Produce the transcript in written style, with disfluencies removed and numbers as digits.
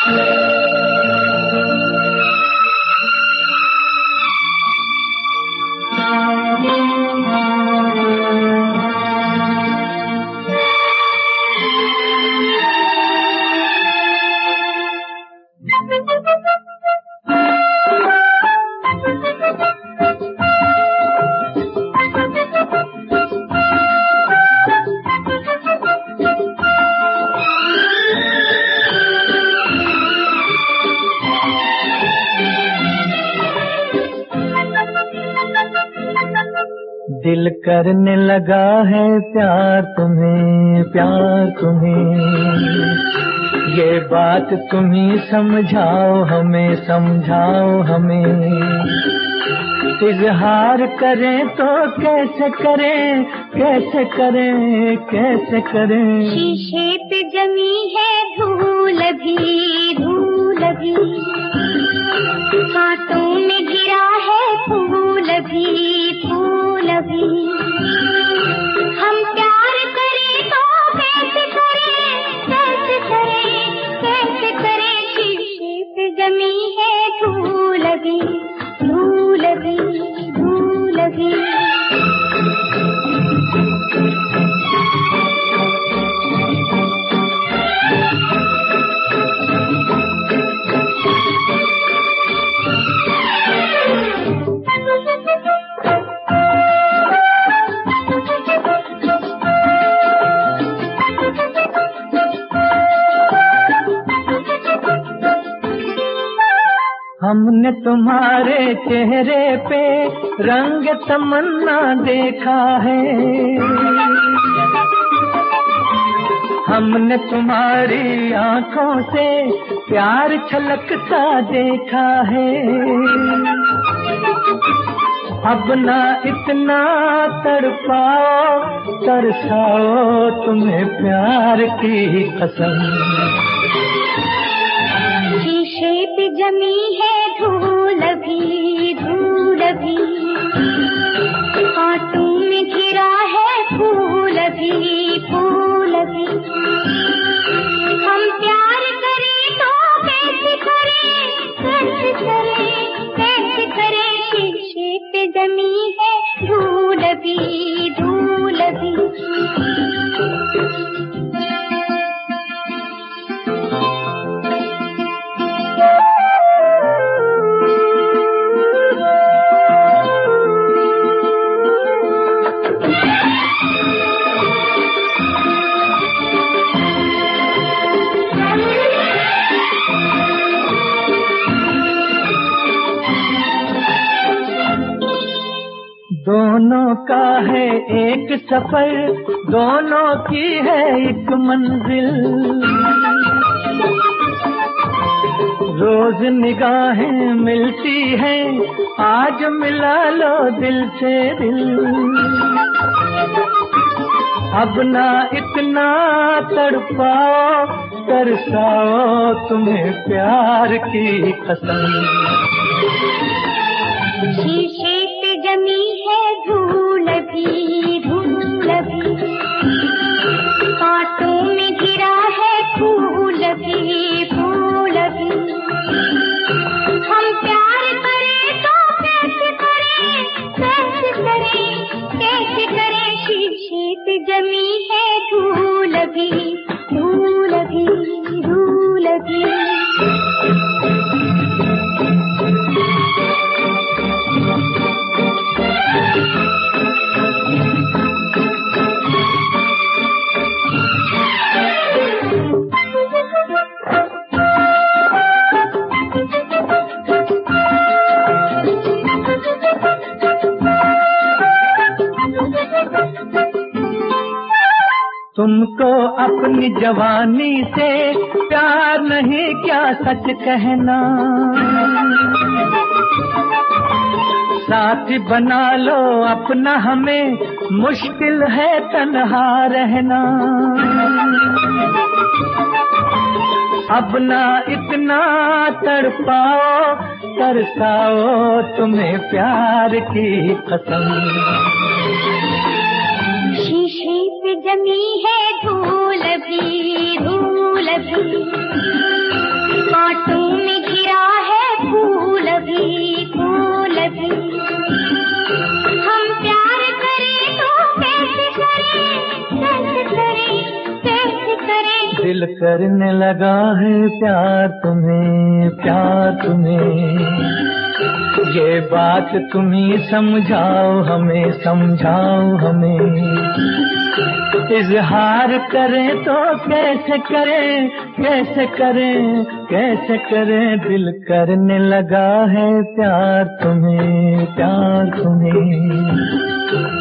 दिल करने लगा है प्यार तुम्हें, ये बात तुम ही समझाओ हमें। इजहार करें तो कैसे करें। शीशे पे जमी है धूल भी, कांटों में गिरा है फूल भी। हम प्यार करें तो कैसे करें। शीशे पे जमी है धूल भी। हमने तुम्हारे चेहरे पे रंग तमन्ना देखा है, हमने तुम्हारी आंखों से प्यार छलकता देखा है। अब ना इतना तड़पाओ तरसाओ तुम्हें प्यार की कसम। शीशे पे जमी है धूल भी, कांटों में घिरा है फूल भी। हम प्यार करें तो कैसे करें। शीशे पे जमी है धूल भी। दोनों का है एक सफर, दोनों की है एक मंजिल। रोज निगाहें मिलती हैं, आज मिला लो दिल से दिल। अब ना इतना तड़पाओ तरसाओ तुम्हें प्यार की कसम। शीशे पे जमी है धूल भी, कांटों में गिरा है फूल भी। हम प्यार करें तो कैसे करें। शीशे पे जमी है धूल भी। तुमको अपनी जवानी से प्यार नहीं क्या सच कहना। साथी बना लो अपना हमें, मुश्किल है तन्हा रहना। अब ना इतना तड़पाओ तरसाओ तुम्हें प्यार की कसम। शीशे पे जमी है धूल भी, करने लगा है प्यार तुम्हें, प्यार तुम्हें। ये बात तुम ही समझाओ हमें, समझाओ हमें। इजहार करें तो कैसे करें, कैसे करें, कैसे करें, दिल करने लगा है प्यार तुम्हें, प्यार तुम्हें।